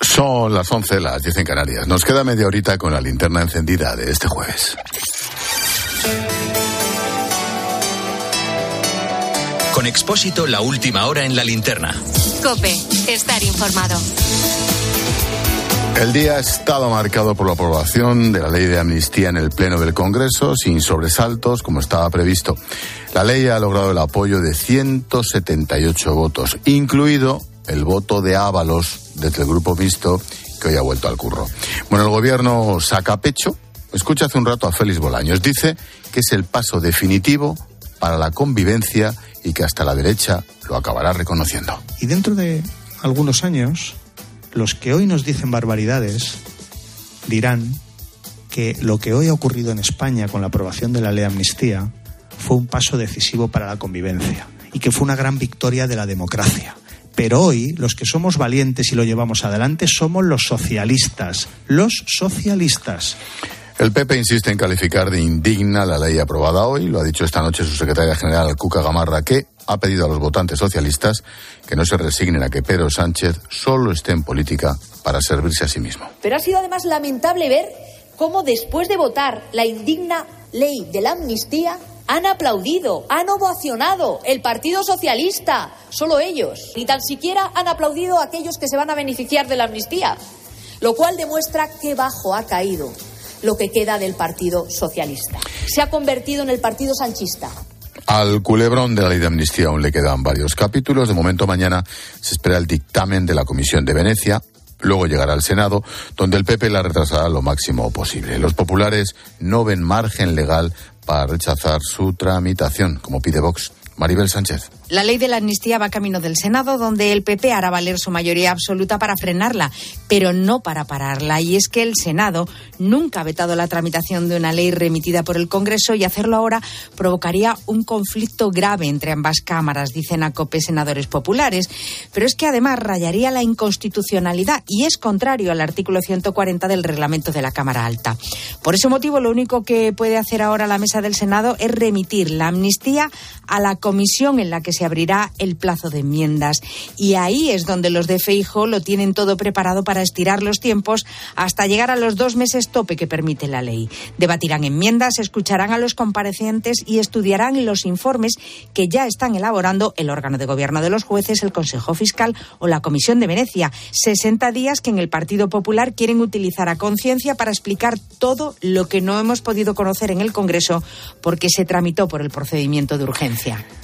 Son las 11, las 10 en Canarias. Nos queda media horita con la linterna encendida de este jueves. Con Expósito, la última hora en la linterna. COPE, estar informado. El día ha estado marcado por la aprobación de la ley de amnistía en el Pleno del Congreso, sin sobresaltos, como estaba previsto. La ley ha logrado el apoyo de 178 votos, incluido el voto de Ábalos desde el Grupo Mixto, que hoy ha vuelto al curro. Bueno, el Gobierno saca pecho. Escucha hace un rato a Félix Bolaños. Dice que es el paso definitivo para la convivencia y que hasta la derecha lo acabará reconociendo. Y dentro de algunos años, los que hoy nos dicen barbaridades dirán que lo que hoy ha ocurrido en España con la aprobación de la ley de amnistía fue un paso decisivo para la convivencia y que fue una gran victoria de la democracia. Pero hoy, los que somos valientes y lo llevamos adelante, somos los socialistas. Los socialistas. El PP insiste en calificar de indigna la ley aprobada hoy. Lo ha dicho esta noche su secretaria general, Cuca Gamarra, que ha pedido a los votantes socialistas que no se resignen a que Pedro Sánchez solo esté en política para servirse a sí mismo. Pero ha sido además lamentable ver cómo después de votar la indigna ley de la amnistía han aplaudido, han ovacionado el Partido Socialista, solo ellos. Ni tan siquiera han aplaudido a aquellos que se van a beneficiar de la amnistía, lo cual demuestra qué bajo ha caído lo que queda del Partido Socialista. Se ha convertido en el Partido Sanchista. Al culebrón de la ley de amnistía aún le quedan varios capítulos. De momento mañana se espera el dictamen de la Comisión de Venecia. Luego llegará al Senado, donde el PP la retrasará lo máximo posible. Los populares no ven margen legal para rechazar su tramitación, como pide Vox. Maribel Sánchez. La ley de la amnistía va camino del Senado, donde el PP hará valer su mayoría absoluta para frenarla, pero no para pararla. Y es que el Senado nunca ha vetado la tramitación de una ley remitida por el Congreso y hacerlo ahora provocaría un conflicto grave entre ambas cámaras, dicen a COPE senadores populares. Pero es que además rayaría la inconstitucionalidad y es contrario al artículo 140 del reglamento de la Cámara Alta. Por ese motivo, lo único que puede hacer ahora la mesa del Senado es remitir la amnistía a la comisión en la que se abrirá el plazo de enmiendas. Y ahí es donde los de Feijóo lo tienen todo preparado para estirar los tiempos hasta llegar a los 2 meses tope que permite la ley. Debatirán enmiendas, escucharán a los comparecientes y estudiarán los informes que ya están elaborando el órgano de gobierno de los jueces, el Consejo Fiscal o la Comisión de Venecia. 60 días que en el Partido Popular quieren utilizar a conciencia para explicar todo lo que no hemos podido conocer en el Congreso porque se tramitó por el procedimiento de urgencia.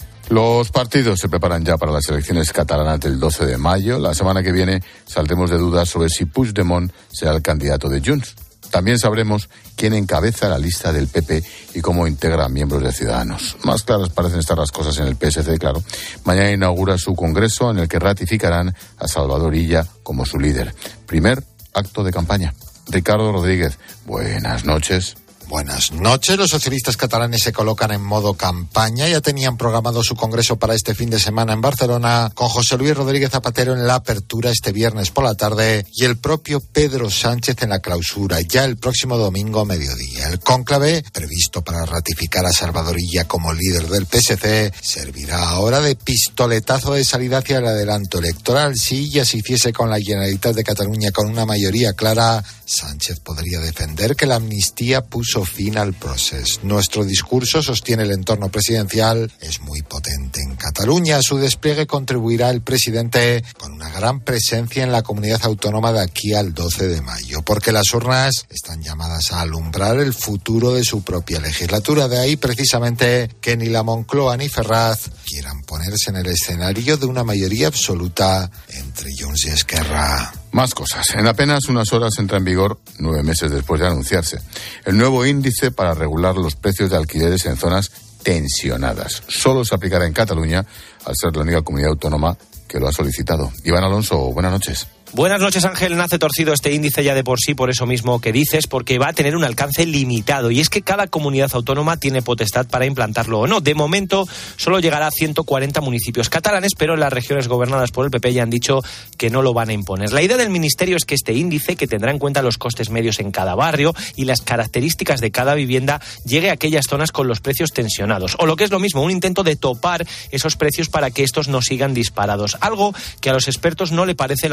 Los partidos se preparan ya para las elecciones catalanas del 12 de mayo. La semana que viene saldremos de dudas sobre si Puigdemont será el candidato de Junts. También sabremos quién encabeza la lista del PP y cómo integra miembros de Ciudadanos. Más claras parecen estar las cosas en el PSC, claro. Mañana inaugura su congreso en el que ratificarán a Salvador Illa como su líder. Primer acto de campaña. Ricardo Rodríguez, buenas noches. Buenas noches. Los socialistas catalanes se colocan en modo campaña. Ya tenían programado su congreso para este fin de semana en Barcelona, con José Luis Rodríguez Zapatero en la apertura este viernes por la tarde y el propio Pedro Sánchez en la clausura, ya el próximo domingo a mediodía. El cónclave, previsto para ratificar a Salvador Illa como líder del PSC, servirá ahora de pistoletazo de salida hacia el adelanto electoral. Si Illa se hiciese con la Generalitat de Cataluña con una mayoría clara, Sánchez podría defender que la amnistía puso fin al proceso. Nuestro discurso, sostiene el entorno presidencial, es muy potente en Cataluña. A su despliegue contribuirá el presidente con una gran presencia en la comunidad autónoma de aquí al 12 de mayo, porque las urnas están llamadas a alumbrar el futuro de su propia legislatura. De ahí precisamente que ni la Moncloa ni Ferraz quieran ponerse en el escenario de una mayoría absoluta entre Junts y Esquerra. Más cosas. En apenas unas horas entra en vigor, 9 meses después de anunciarse, el nuevo índice para regular los precios de alquileres en zonas tensionadas. Solo se aplicará en Cataluña, al ser la única comunidad autónoma que lo ha solicitado. Iván Alonso, buenas noches. Buenas noches, Ángel. Nace torcido este índice ya de por sí, por eso mismo que dices, porque va a tener un alcance limitado. Y es que cada comunidad autónoma tiene potestad para implantarlo o no. De momento, solo llegará a 140 municipios catalanes, pero en las regiones gobernadas por el PP ya han dicho que no lo van a imponer. La idea del Ministerio es que este índice, que tendrá en cuenta los costes medios en cada barrio y las características de cada vivienda, llegue a aquellas zonas con los precios tensionados. O lo que es lo mismo, un intento de topar esos precios para que estos no sigan disparados. Algo que a los expertos no le parece la opción adecuada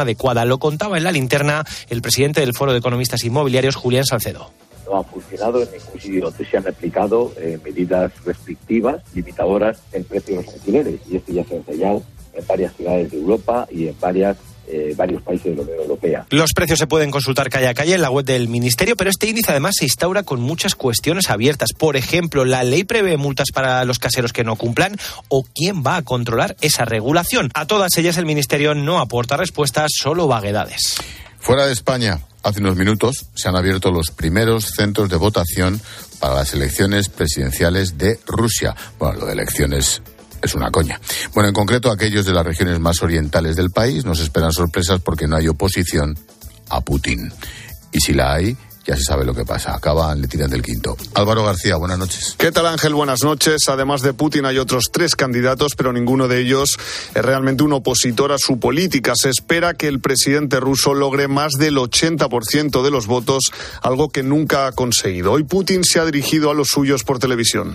adecuada. Lo contaba en la linterna el presidente del Foro de Economistas Inmobiliarios, Julián Salcedo. No ha funcionado en ningún sitio donde se han aplicado medidas restrictivas, limitadoras en precios de los alquileres. Y esto ya se ha ensayado en varias ciudades de Europa y en varios países de la Unión Europea. Los precios se pueden consultar calle a calle en la web del Ministerio, pero este índice además se instaura con muchas cuestiones abiertas. Por ejemplo, ¿la ley prevé multas para los caseros que no cumplan? ¿O quién va a controlar esa regulación? A todas ellas el Ministerio no aporta respuestas, solo vaguedades. Fuera de España, hace unos minutos se han abierto los primeros centros de votación para las elecciones presidenciales de Rusia. Bueno, lo de elecciones es una coña. Bueno, en concreto aquellos de las regiones más orientales del país nos esperan sorpresas porque no hay oposición a Putin. Y si la hay, ya se sabe lo que pasa. Acaban, le tiran del quinto. Álvaro García, buenas noches. ¿Qué tal, Ángel? Buenas noches. Además de Putin hay otros 3 candidatos, pero ninguno de ellos es realmente un opositor a su política. Se espera que el presidente ruso logre más del 80% de los votos, algo que nunca ha conseguido. Hoy Putin se ha dirigido a los suyos por televisión.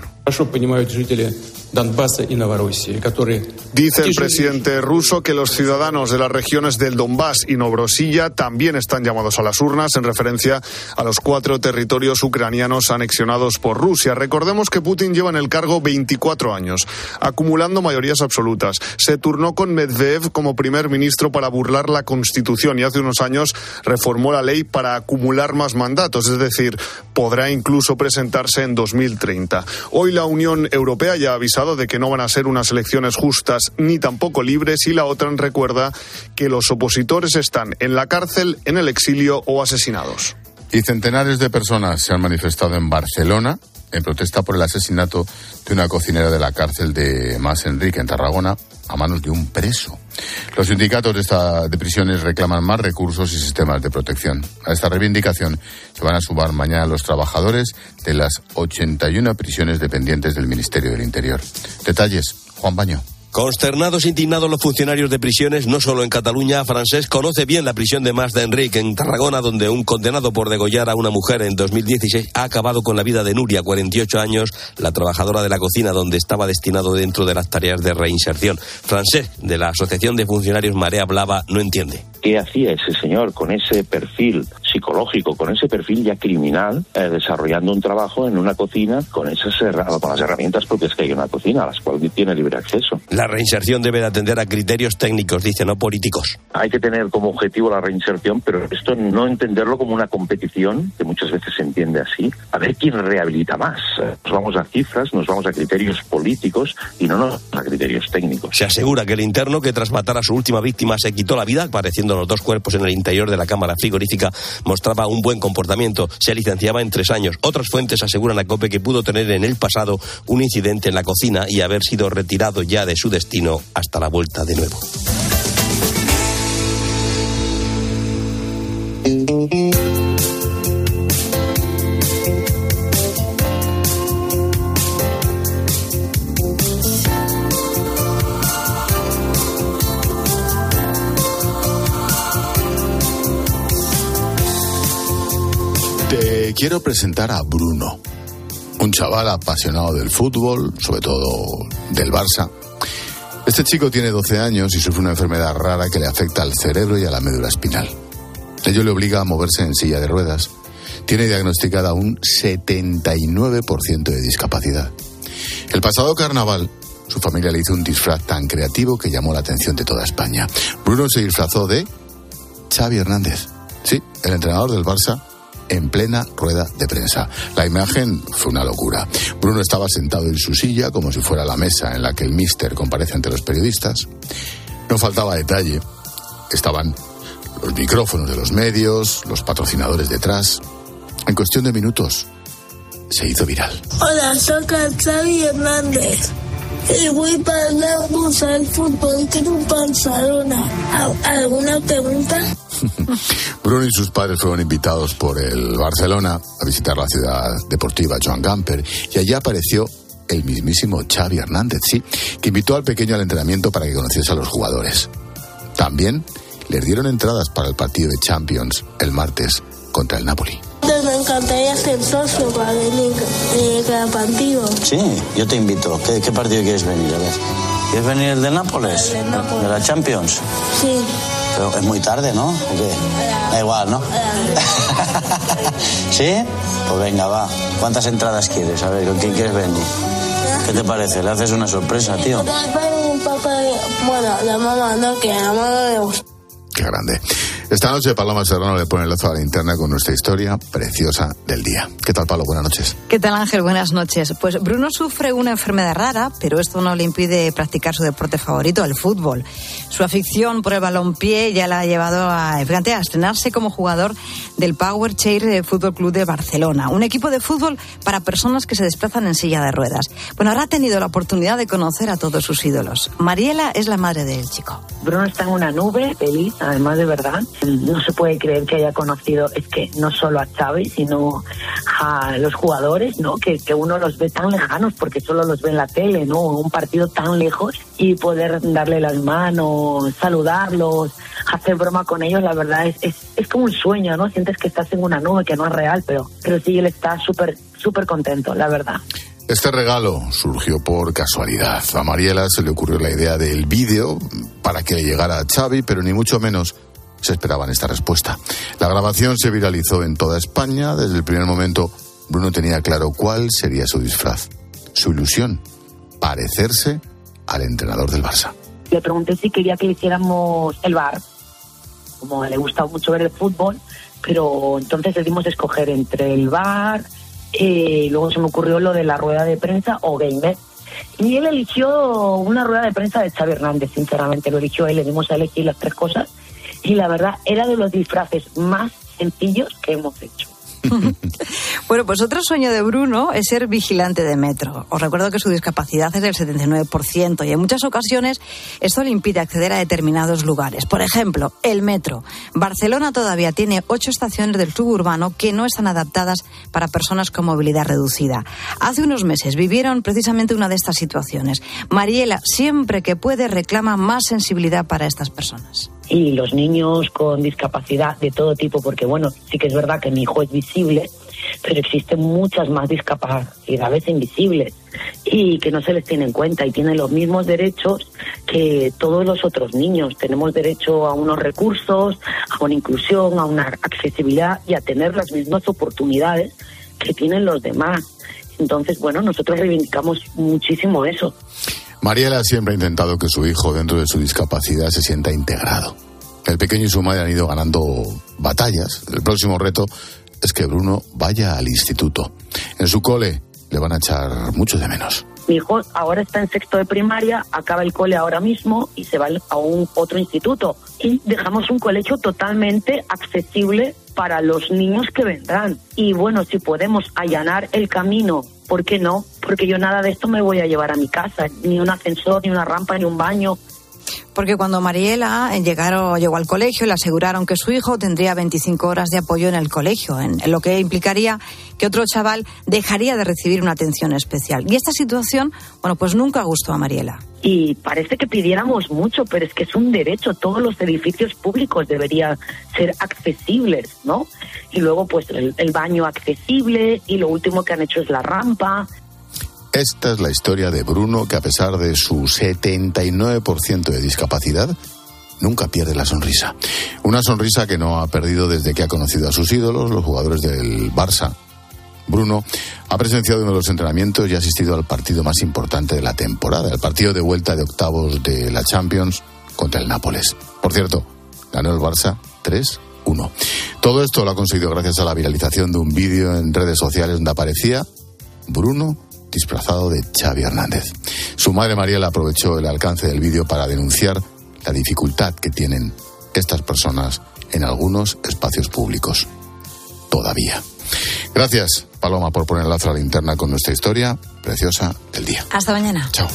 Dice el presidente ruso que los ciudadanos de las regiones del Donbass y Novorossiya también están llamados a las urnas en referencia a los 4 territorios ucranianos anexionados por Rusia. Recordemos que Putin lleva en el cargo 24 años, acumulando mayorías absolutas. Se turnó con Medvedev como primer ministro para burlar la Constitución y hace unos años reformó la ley para acumular más mandatos, es decir, podrá incluso presentarse en 2030. Hoy la Unión Europea ya ha avisado de que no van a ser unas elecciones justas ni tampoco libres, y la OTAN recuerda que los opositores están en la cárcel, en el exilio o asesinados. Y centenares de personas se han manifestado en Barcelona en protesta por el asesinato de una cocinera de la cárcel de Mas Enrique, en Tarragona, a manos de un preso. Los sindicatos de prisiones reclaman más recursos y sistemas de protección. A esta reivindicación se van a sumar mañana los trabajadores de las 81 prisiones dependientes del Ministerio del Interior. Detalles, Juan Baño. Consternados e indignados los funcionarios de prisiones, no solo en Cataluña. Francés conoce bien la prisión de Mas d'Enrique en Tarragona, donde un condenado por degollar a una mujer en 2016 ha acabado con la vida de Nuria, 48 años, la trabajadora de la cocina donde estaba destinado dentro de las tareas de reinserción. Francés, de la Asociación de Funcionarios Marea Blava, no entiende. ¿Qué hacía ese señor con ese perfil psicológico, con ese perfil ya criminal, desarrollando un trabajo en una cocina con las herramientas propias que hay en una cocina, a las cuales tiene libre acceso? La reinserción debe de atender a criterios técnicos, dice, no políticos. Hay que tener como objetivo la reinserción, pero esto no entenderlo como una competición, que muchas veces se entiende así, a ver quién rehabilita más. Nos vamos a cifras, nos vamos a criterios políticos y no a criterios técnicos. Se asegura que el interno que tras matar a su última víctima se quitó la vida, apareciendo los 2 cuerpos en el interior de la cámara frigorífica, mostraba un buen comportamiento, se licenciaba en 3 años. Otras fuentes aseguran a COPE que pudo tener en el pasado un incidente en la cocina y haber sido retirado ya de su destino hasta la vuelta de nuevo. Te quiero presentar a Bruno, un chaval apasionado del fútbol, sobre todo del Barça. Este chico tiene 12 años y sufre una enfermedad rara que le afecta al cerebro y a la médula espinal. Ello le obliga a moverse en silla de ruedas. Tiene diagnosticada un 79% de discapacidad. El pasado carnaval, su familia le hizo un disfraz tan creativo que llamó la atención de toda España. Bruno se disfrazó de Xavi Hernández. Sí, el entrenador del Barça, en plena rueda de prensa. La imagen fue una locura. Bruno estaba sentado en su silla como si fuera la mesa en la que el míster comparece ante los periodistas. No faltaba detalle. Estaban los micrófonos de los medios, los patrocinadores detrás. En cuestión de minutos se hizo viral. Hola, soy Xavi Hernández. Y voy para la bolsa del fútbol que no Barcelona. ¿Alguna pregunta? Bruno y sus padres fueron invitados por el Barcelona a visitar la ciudad deportiva Joan Gamper y allí apareció el mismísimo Xavi Hernández, sí, que invitó al pequeño al entrenamiento para que conociese a los jugadores. También les dieron entradas para el partido de Champions el martes contra el Napoli. Me encantaría ser socio para venir cada partido. Sí, yo te invito. ¿Qué partido quieres venir? A ver. ¿Quieres venir el de Nápoles? El de Nápoles. ¿De la Champions? Sí. Pero es muy tarde, ¿no? ¿O qué? Da igual, ¿no? ¿Sí? Pues venga, va. ¿Cuántas entradas quieres? A ver, ¿con quién quieres venir? ¿Qué te parece? Le haces una sorpresa, tío. Bueno, la mamá no, que a la mamá le gusta. Qué grande. Esta noche Paloma Serrano le pone el lazo a la linterna con nuestra historia preciosa del día. ¿Qué tal, Palo? Buenas noches. ¿Qué tal, Ángel? Buenas noches. Pues Bruno sufre una enfermedad rara, pero esto no le impide practicar su deporte favorito, el fútbol. Su afición por el balompié ya la ha llevado a estrenarse como jugador del Power Chair Fútbol Club de Barcelona, un equipo de fútbol para personas que se desplazan en silla de ruedas. Bueno, ahora ha tenido la oportunidad de conocer a todos sus ídolos. Mariela es la madre del chico. Bruno está en una nube, feliz, además de verdad. No se puede creer que haya conocido, es que no solo a Xavi, sino a los jugadores, ¿no? Que uno los ve tan lejanos porque solo los ve en la tele, ¿no? Un partido tan lejos y poder darle las manos, saludarlos, hacer broma con ellos, la verdad es como un sueño, ¿no? Sientes que estás en una nube que no es real, pero sí, él está súper contento, la verdad. Este regalo surgió por casualidad. A Mariela se le ocurrió la idea del vídeo para que le llegara a Xavi, pero ni mucho menos se esperaban esta respuesta. La grabación se viralizó en toda España. Desde el primer momento, Bruno tenía claro cuál sería su disfraz. Su ilusión, parecerse al entrenador del Barça. Le pregunté si quería que le hiciéramos el bar. Como le gusta mucho ver el fútbol, pero entonces decidimos escoger entre el bar, luego se me ocurrió lo de la rueda de prensa o gamer. Y él eligió una rueda de prensa de Xavi Hernández, sinceramente, lo eligió él, le dimos a elegir las tres cosas. Y la verdad, era de los disfraces más sencillos que hemos hecho. Bueno, pues otro sueño de Bruno es ser vigilante de metro. Os recuerdo que su discapacidad es del 79% y en muchas ocasiones esto le impide acceder a determinados lugares. Por ejemplo, el metro. Barcelona todavía tiene 8 estaciones del suburbano que no están adaptadas para personas con movilidad reducida. Hace unos meses vivieron precisamente una de estas situaciones. Mariela, siempre que puede, reclama más sensibilidad para estas personas. Y los niños con discapacidad de todo tipo, porque bueno, sí que es verdad que mi hijo es visible, pero existen muchas más discapacidades invisibles y que no se les tiene en cuenta y tienen los mismos derechos que todos los otros niños. Tenemos derecho a unos recursos, a una inclusión, a una accesibilidad y a tener las mismas oportunidades que tienen los demás. Entonces, bueno, nosotros reivindicamos muchísimo eso. Mariela siempre ha intentado que su hijo, dentro de su discapacidad, se sienta integrado. El pequeño y su madre han ido ganando batallas. El próximo reto es que Bruno vaya al instituto. En su cole le van a echar mucho de menos. Mi hijo ahora está en 6º de primaria, acaba el cole ahora mismo y se va a otro instituto. Y dejamos un colegio totalmente accesible para los niños que vendrán. Y bueno, si podemos allanar el camino, ¿por qué no? Porque yo nada de esto me voy a llevar a mi casa, ni un ascensor, ni una rampa, ni un baño. Porque cuando Mariela llegó al colegio, le aseguraron que su hijo tendría 25 horas de apoyo en el colegio, en lo que implicaría que otro chaval dejaría de recibir una atención especial. Y esta situación, bueno, pues nunca gustó a Mariela. Y parece que pidiéramos mucho, pero es que es un derecho. Todos los edificios públicos deberían ser accesibles, ¿no? Y luego, pues, el baño accesible y lo último que han hecho es la rampa. Esta es la historia de Bruno, que a pesar de su 79% de discapacidad, nunca pierde la sonrisa. Una sonrisa que no ha perdido desde que ha conocido a sus ídolos, los jugadores del Barça. Bruno ha presenciado uno de los entrenamientos y ha asistido al partido más importante de la temporada, el partido de vuelta de octavos de la Champions contra el Nápoles. Por cierto, ganó el Barça 3-1. Todo esto lo ha conseguido gracias a la viralización de un vídeo en redes sociales donde aparecía Bruno disfrazado de Xavi Hernández. Su madre Mariela aprovechó el alcance del vídeo para denunciar la dificultad que tienen estas personas en algunos espacios públicos. Todavía. Gracias, Paloma, por poner el lazo a la linterna con nuestra historia preciosa del día. Hasta mañana. Chao.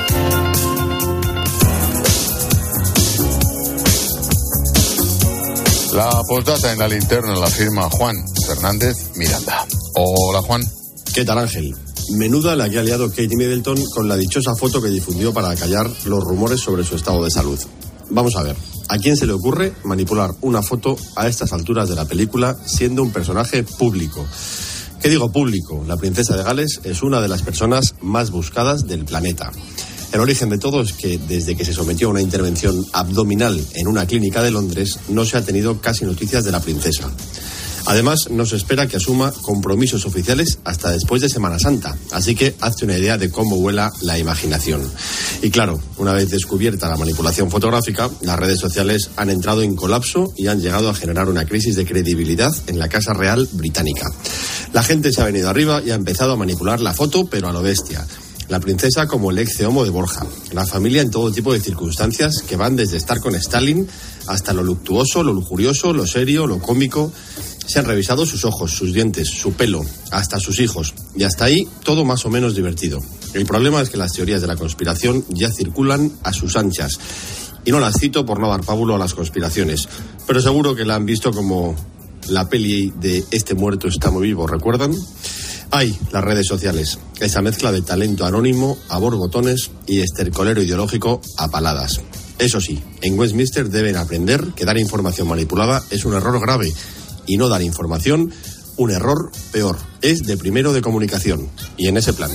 La postdata en la linterna la firma Juan Fernández Miranda. Hola, Juan. ¿Qué tal, Ángel? Menuda la que ha liado Kate Middleton con la dichosa foto que difundió para callar los rumores sobre su estado de salud. Vamos a ver, ¿a quién se le ocurre manipular una foto a estas alturas de la película siendo un personaje público? ¿Qué digo público? La princesa de Gales es una de las personas más buscadas del planeta. El origen de todo es que desde que se sometió a una intervención abdominal en una clínica de Londres no se ha tenido casi noticias de la princesa. Además, no se espera que asuma compromisos oficiales hasta después de Semana Santa, así que hazte una idea de cómo vuela la imaginación. Y claro, una vez descubierta la manipulación fotográfica, las redes sociales han entrado en colapso y han llegado a generar una crisis de credibilidad en la Casa Real británica. La gente se ha venido arriba y ha empezado a manipular la foto, pero a lo bestia. La princesa como el ex homo de Borja, la familia en todo tipo de circunstancias que van desde estar con Stalin hasta lo luctuoso, lo lujurioso, lo serio, lo cómico. Se han revisado sus ojos, sus dientes, su pelo, hasta sus hijos. Y hasta ahí todo más o menos divertido. El problema es que las teorías de la conspiración ya circulan a sus anchas. Y no las cito por no dar pábulo a las conspiraciones. Pero seguro que la han visto como la peli de Este muerto está muy vivo, ¿recuerdan? Hay las redes sociales, esa mezcla de talento anónimo a borbotones y estercolero ideológico a paladas. Eso sí, en Westminster deben aprender que dar información manipulada es un error grave. Y no dar información, un error peor. Es de primero de comunicación. Y en ese plan.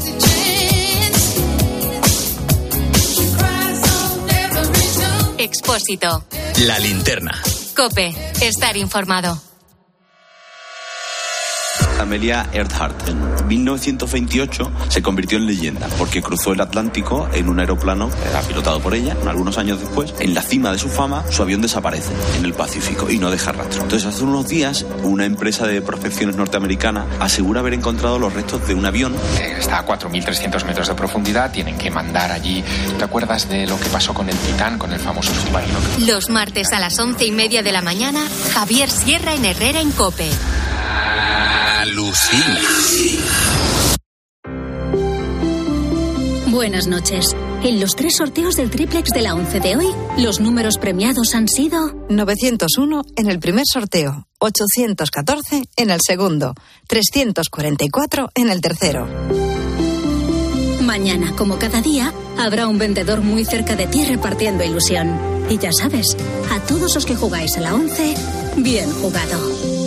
Expósito. La linterna. COPE. Estar informado. Amelia Earhart en 1928 se convirtió en leyenda porque cruzó el Atlántico en un aeroplano, era pilotado por ella. Algunos años después, en la cima de su fama, su avión desaparece en el Pacífico y no deja rastro. Entonces, hace unos días, una empresa de prospecciones norteamericana asegura haber encontrado los restos de un avión. Está a 4.300 metros de profundidad, tienen que mandar allí. ¿Te acuerdas de lo que pasó con el Titán, con el famoso submarino? Los martes a las 11:30 de la mañana, Javier Sierra en Herrera en COPE. Alucina. Buenas noches. En los 3 sorteos del triplex de la 11 de hoy, los números premiados han sido 901 en el primer sorteo, 814 en el segundo, 344 en el tercero. Mañana, como cada día, habrá un vendedor muy cerca de ti repartiendo ilusión. Y ya sabes, a todos los que jugáis a la 11, bien jugado.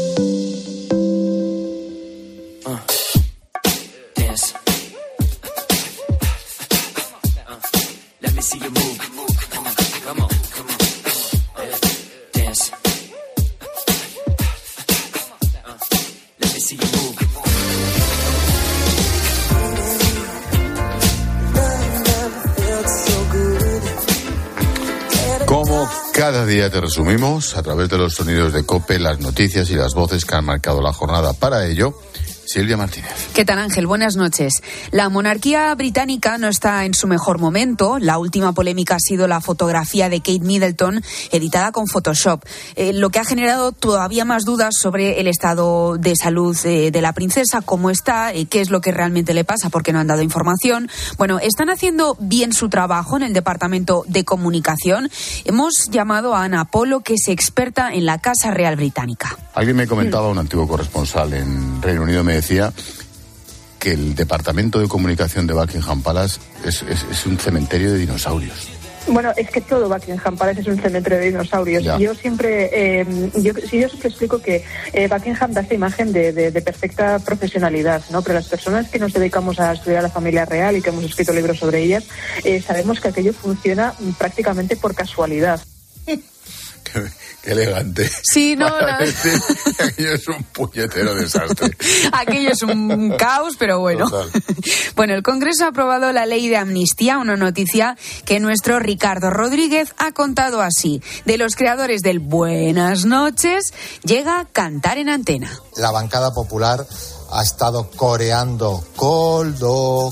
Como cada día te resumimos, a través de los sonidos de COPE, las noticias y las voces que han marcado la jornada. Para ello, Silvia Martínez. ¿Qué tal, Ángel? Buenas noches. La monarquía británica no está en su mejor momento. La última polémica ha sido la fotografía de Kate Middleton editada con Photoshop, lo que ha generado todavía más dudas sobre el estado de salud de la princesa, cómo está, qué es lo que realmente le pasa, porque no han dado información. Bueno, están haciendo bien su trabajo en el Departamento de Comunicación. Hemos llamado a Ana Polo, que es experta en la Casa Real Británica. Alguien me comentaba, un antiguo corresponsal en Reino Unido me decía que el Departamento de Comunicación de Buckingham Palace es un cementerio de dinosaurios. Bueno, es que todo Buckingham Palace es un cementerio de dinosaurios. Ya. Yo siempre explico que Buckingham da esta imagen de perfecta profesionalidad, ¿no? Pero las personas que nos dedicamos a estudiar a la familia real y que hemos escrito libros sobre ellas, sabemos que aquello funciona prácticamente por casualidad. Qué elegante. Sí, no. Aquello es un puñetero desastre. Aquello es un caos, pero bueno. Total. Bueno, el Congreso ha aprobado la ley de amnistía, una noticia que nuestro Ricardo Rodríguez ha contado así. De los creadores del Buenas noches, llega a Cantar en Antena. La bancada popular ha estado coreando coldo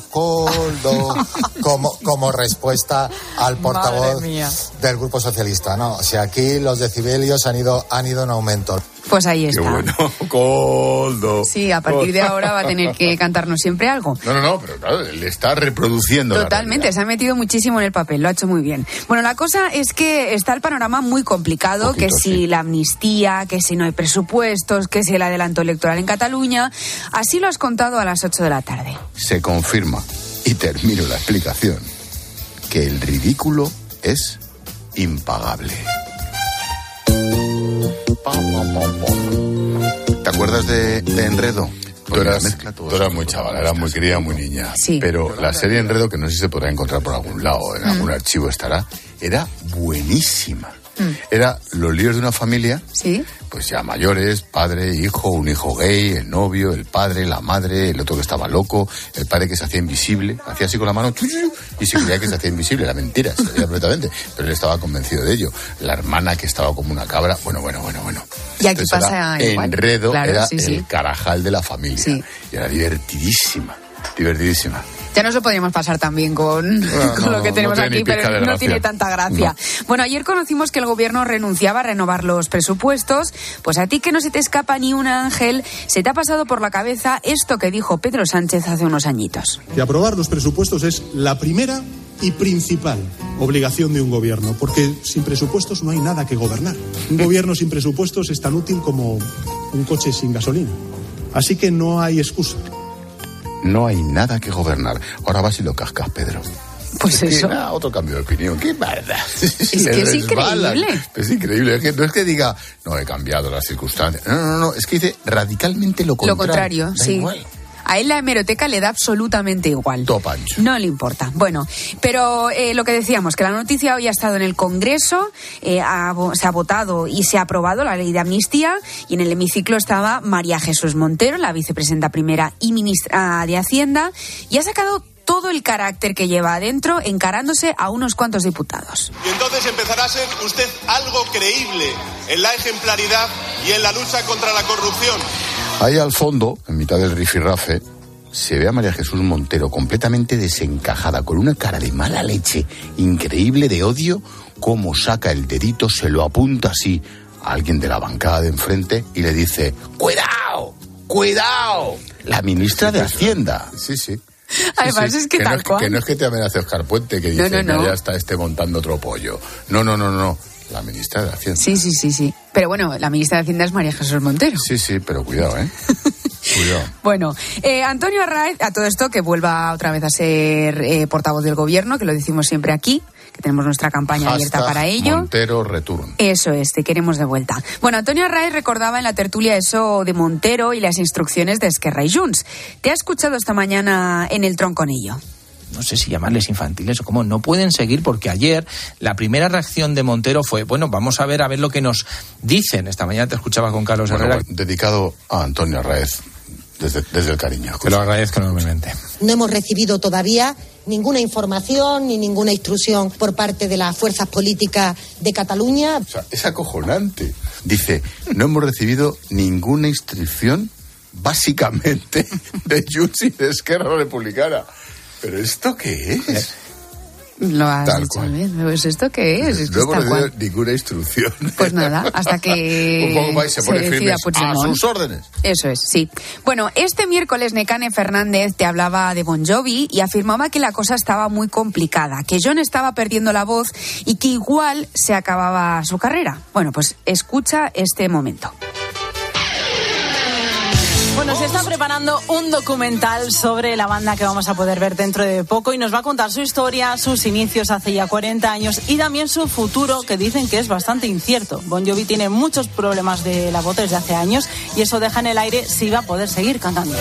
como respuesta al portavoz del Grupo Socialista, ¿no? O sea, aquí los decibelios han ido en aumento. Pues ahí está. Qué bueno, coldo. Sí, a partir de ahora va a tener que cantarnos siempre algo. No, pero claro, le está reproduciendo. Totalmente, se ha metido muchísimo en el papel, lo ha hecho muy bien. Bueno, la cosa es que está el panorama muy complicado, que si la amnistía, que si no hay presupuestos, que si el adelanto electoral en Cataluña. Así lo has contado a las 8 de la tarde. Se confirma, y termino la explicación, que el ridículo es impagable. ¿Te acuerdas de Enredo? Tú eras muy chaval, eras muy querida, muy niña. Sí. Pero la serie Enredo, que no sé si se podrá encontrar por algún lado, en algún archivo estará, era buenísima. Era los líos de una familia, ¿sí? Pues ya mayores, padre, hijo, un hijo gay, el novio, el padre, la madre, el otro que estaba loco, el padre que se hacía invisible, hacía así con la mano y se creía que se hacía invisible, era mentira, se veía completamente, pero él estaba convencido de ello. La hermana que estaba como una cabra, bueno. Y aquí entonces pasa igual. Enredo, claro, era sí, el Carajal de la familia y era divertidísima. Ya nos lo podríamos pasar también con lo que tenemos aquí, pero no tiene tanta gracia. No. Bueno, ayer conocimos que el gobierno renunciaba a renovar los presupuestos. Pues a ti que no se te escapa ni un ángel, se te ha pasado por la cabeza esto que dijo Pedro Sánchez hace unos añitos. Que aprobar los presupuestos es la primera y principal obligación de un gobierno, porque sin presupuestos no hay nada que gobernar. Un gobierno sin presupuestos es tan útil como un coche sin gasolina. Así que no hay excusa. No hay nada que gobernar. Ahora vas y lo cascas, Pedro. Pues eso. Otro cambio de opinión. ¡Qué verdad! Es que es increíble. Es increíble. No es que diga, no he cambiado las circunstancias. No. Es que dice radicalmente lo contrario. Lo contrario, sí. Igual. A él la hemeroteca le da absolutamente igual. Topancho. No le importa. Bueno, pero lo que decíamos, que la noticia hoy ha estado en el Congreso, se ha votado y se ha aprobado la ley de amnistía, y en el hemiciclo estaba María Jesús Montero, la vicepresidenta primera y ministra de Hacienda, y ha sacado todo el carácter que lleva adentro encarándose a unos cuantos diputados. Y entonces empezará a ser usted algo creíble en la ejemplaridad y en la lucha contra la corrupción. Ahí al fondo, en mitad del rifirrafe, se ve a María Jesús Montero completamente desencajada, con una cara de mala leche, increíble de odio, cómo saca el dedito, se lo apunta así a alguien de la bancada de enfrente y le dice, ¡cuidado! ¡Cuidado! La ministra de Hacienda. Sí. Además es que tal cual. Que no es que te amenace Óscar Puente, que dice, ya está montando otro pollo. No. La ministra de Hacienda. Sí. Pero bueno, la ministra de Hacienda es María Jesús Montero. Sí, pero cuidado, Cuidado. Bueno, Antonio Arraiz, a todo esto, que vuelva otra vez a ser portavoz del gobierno, que lo decimos siempre aquí, que tenemos nuestra campaña abierta para ello. Montero Return. Eso es, te queremos de vuelta. Bueno, Antonio Arraiz recordaba en la tertulia eso de Montero y las instrucciones de Esquerra y Junts. Te ha escuchado esta mañana en el Tronconillo. No sé si llamarles infantiles o cómo, no pueden seguir, porque ayer la primera reacción de Montero fue, bueno, vamos a ver lo que nos dicen. Esta mañana te escuchaba con Carlos Herrera. Dedicado a Antonio Arraiz, desde el cariño. Te lo agradezco enormemente. No hemos recibido todavía ninguna información ni ninguna instrucción por parte de las fuerzas políticas de Cataluña. O sea, es acojonante. Dice, no hemos recibido ninguna instrucción, básicamente, de Junts y de Esquerra Republicana. ¿Pero esto qué es? Lo has dicho bien. ¿Pues esto qué es? No hemos recibido ninguna instrucción. Pues nada, hasta que un poco más se pone firmes a sus órdenes. Eso es, sí. Bueno, este miércoles Nekane Fernández te hablaba de Bon Jovi y afirmaba que la cosa estaba muy complicada, que John estaba perdiendo la voz y que igual se acababa su carrera. Bueno, pues escucha este momento. Bueno, se está preparando un documental sobre la banda que vamos a poder ver dentro de poco y nos va a contar su historia, sus inicios hace ya 40 años y también su futuro, que dicen que es bastante incierto. Bon Jovi tiene muchos problemas de la voz desde hace años y eso deja en el aire si va a poder seguir cantando.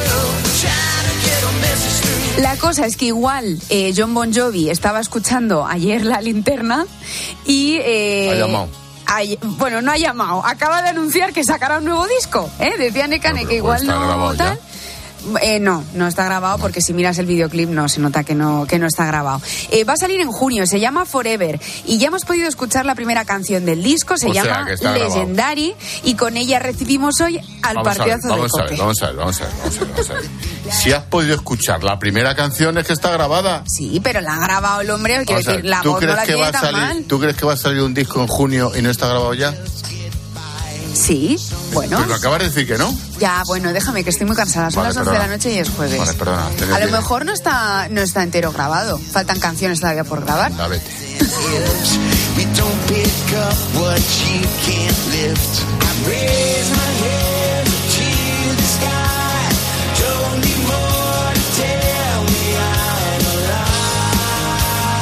La cosa es que igual Jon Bon Jovi estaba escuchando ayer La Linterna y... ha llamado. Bueno, no ha llamado. Acaba de anunciar que sacará un nuevo disco. Decía Nekane que igual no tal. No está grabado porque si miras el videoclip no se nota que no está grabado. Va a salir en junio, se llama Forever y ya hemos podido escuchar la primera canción del disco, se llama Legendary y con ella recibimos hoy al partidazo de COPE. Vamos a ver. Si has podido escuchar la primera canción es que está grabada. Sí, pero la ha grabado el hombre, quiero decir, la voz no la tiene tan mal. ¿Tú crees que va a salir un disco en junio y no está grabado ya? Sí, bueno. Pero acabas de decir que no. Ya, bueno, déjame, que estoy muy cansada. Son las 11 de la noche y es jueves. Vale, perdona. A lo mejor no está entero grabado. Faltan canciones todavía por grabar. La vete.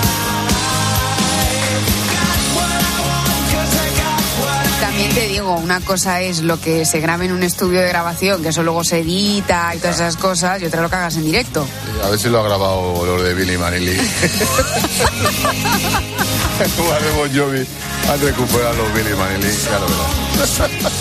También te digo, una cosa es lo que se grabe en un estudio de grabación, que eso luego se edita y todas esas cosas, y otra lo que hagas en directo. A ver si lo ha grabado lo de Billy Manili. Igual de Bon Jovi han recuperado los Billy Manili, ya lo verás.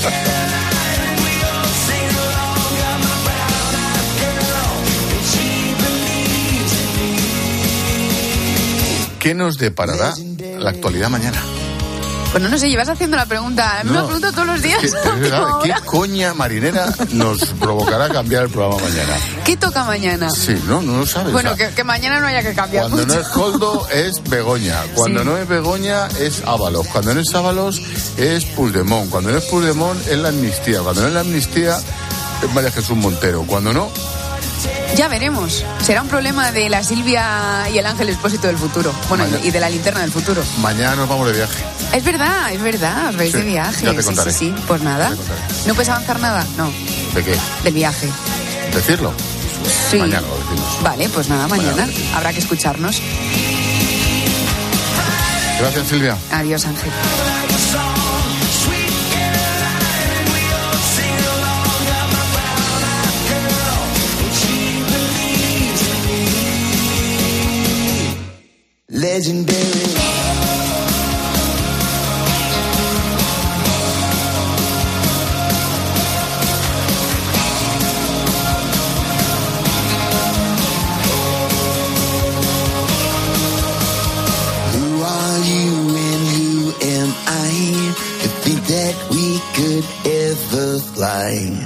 ¿Qué nos deparará la actualidad mañana? Pues no sé, llevas haciendo la pregunta. A mí me lo pregunto todos los días. Es verdad, ¿qué coña marinera nos provocará cambiar el programa mañana? ¿Qué toca mañana? Sí, no lo sabes. Bueno, o sea, que mañana no haya que cambiar cuando mucho. No es Koldo, es Begoña. Cuando no es Begoña, es Ábalos. Cuando no es Ábalos, es Puigdemont. Cuando no es Puigdemont, es la amnistía. Cuando no es la amnistía, es María Jesús Montero. Cuando no... Ya veremos. Será un problema de la Silvia y el Ángel Expósito del futuro. Bueno, y de la linterna del futuro. Mañana nos vamos de viaje. Es verdad, os vais de viaje. Ya te contaré. Sí. Pues nada. ¿No puedes avanzar nada? No. ¿De qué? Del viaje. ¿Decirlo? Sí. Mañana lo decimos. Vale, pues nada, mañana. Habrá que escucharnos. Gracias, Silvia. Adiós, Ángel. Legendary. Who are you and who am I to think that we could ever fly?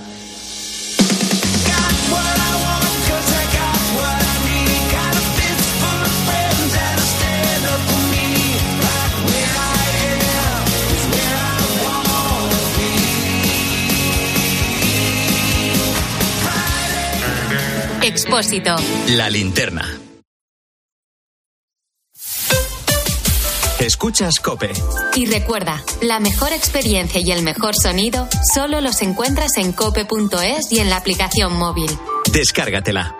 Expósito. La linterna. Escuchas COPE. Y recuerda, la mejor experiencia y el mejor sonido solo los encuentras en cope.es y en la aplicación móvil. Descárgatela.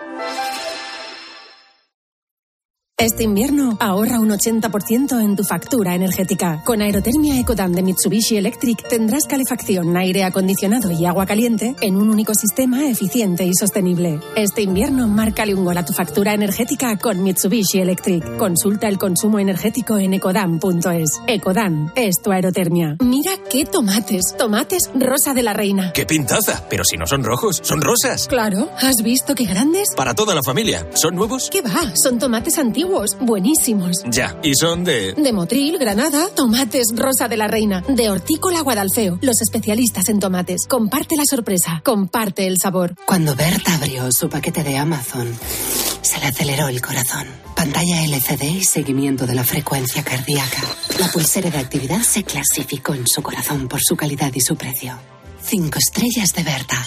Este invierno ahorra un 80% en tu factura energética. Con Aerotermia Ecodan de Mitsubishi Electric tendrás calefacción, aire acondicionado y agua caliente en un único sistema eficiente y sostenible. Este invierno márcale un gol a tu factura energética con Mitsubishi Electric. Consulta el consumo energético en ecodan.es. Ecodan es tu aerotermia. Mira qué tomates. Tomates Rosa de la Reina. ¡Qué pintaza! Pero si no son rojos, son rosas. Claro. ¿Has visto qué grandes? Para toda la familia. ¿Son nuevos? ¿Qué va? Son tomates antiguos. Buenísimos. Ya, y son de Motril, Granada, tomates Rosa de la Reina, de Hortícola Guadalfeo, los especialistas en tomates. Comparte la sorpresa, comparte el sabor. Cuando Berta abrió su paquete de Amazon, se le aceleró el corazón. Pantalla LCD y seguimiento de la frecuencia cardíaca. La pulsera de actividad se clasificó en su corazón por su calidad y su precio. 5 estrellas de Berta.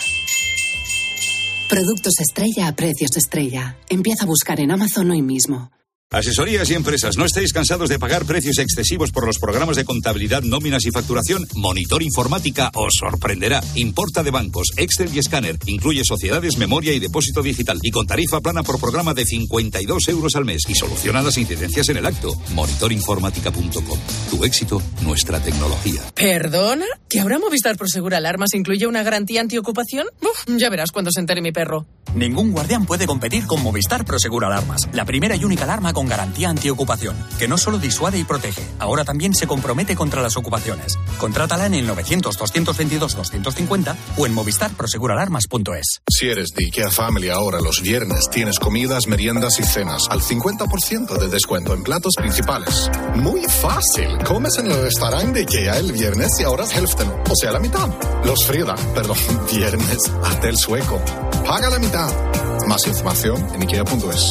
Productos estrella a precios estrella. Empieza a buscar en Amazon hoy mismo. Asesorías y empresas, ¿no estáis cansados de pagar precios excesivos por los programas de contabilidad, nóminas y facturación? Monitor Informática os sorprenderá. Importa de bancos, Excel y escáner. Incluye sociedades, memoria y depósito digital. Y con tarifa plana por programa de 52 euros al mes. Y soluciona las incidencias en el acto. Monitorinformática.com. Tu éxito, nuestra tecnología. ¿Perdona? ¿Que ahora Movistar Prosegur Alarmas incluye una garantía antiocupación? Ya verás cuando se entere mi perro. Ningún guardián puede competir con Movistar Prosegur Alarmas. La primera y única alarma con garantía antiocupación, que no solo disuade y protege, ahora también se compromete contra las ocupaciones. Contrátala en el 900-222-250 o en movistarproseguralarmas.es. Si eres de IKEA Family ahora los viernes tienes comidas, meriendas y cenas al 50% de descuento en platos principales. Muy fácil. Comes en el restaurante de IKEA el viernes y ahorras hälften, o sea la mitad. Viernes, hasta el sueco. Paga la mitad. Más información en ikea.es.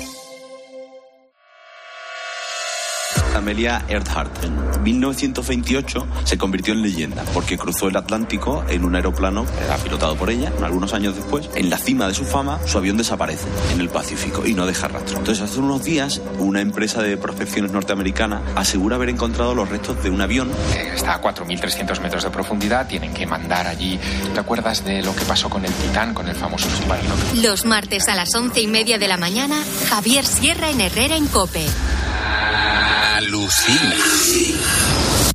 Amelia Earhart en 1928 se convirtió en leyenda porque cruzó el Atlántico en un aeroplano, era pilotado por ella. Algunos años después, en la cima de su fama, su avión desaparece en el Pacífico y no deja rastro. Entonces, hace unos días, una empresa de prospecciones norteamericana asegura haber encontrado los restos de un avión. Está a 4.300 metros de profundidad, tienen que mandar allí. ¿Te acuerdas de lo que pasó con el Titán, con el famoso submarino? Los martes a las 11:30 de la mañana, Javier Sierra en Herrera en COPE. Alucina.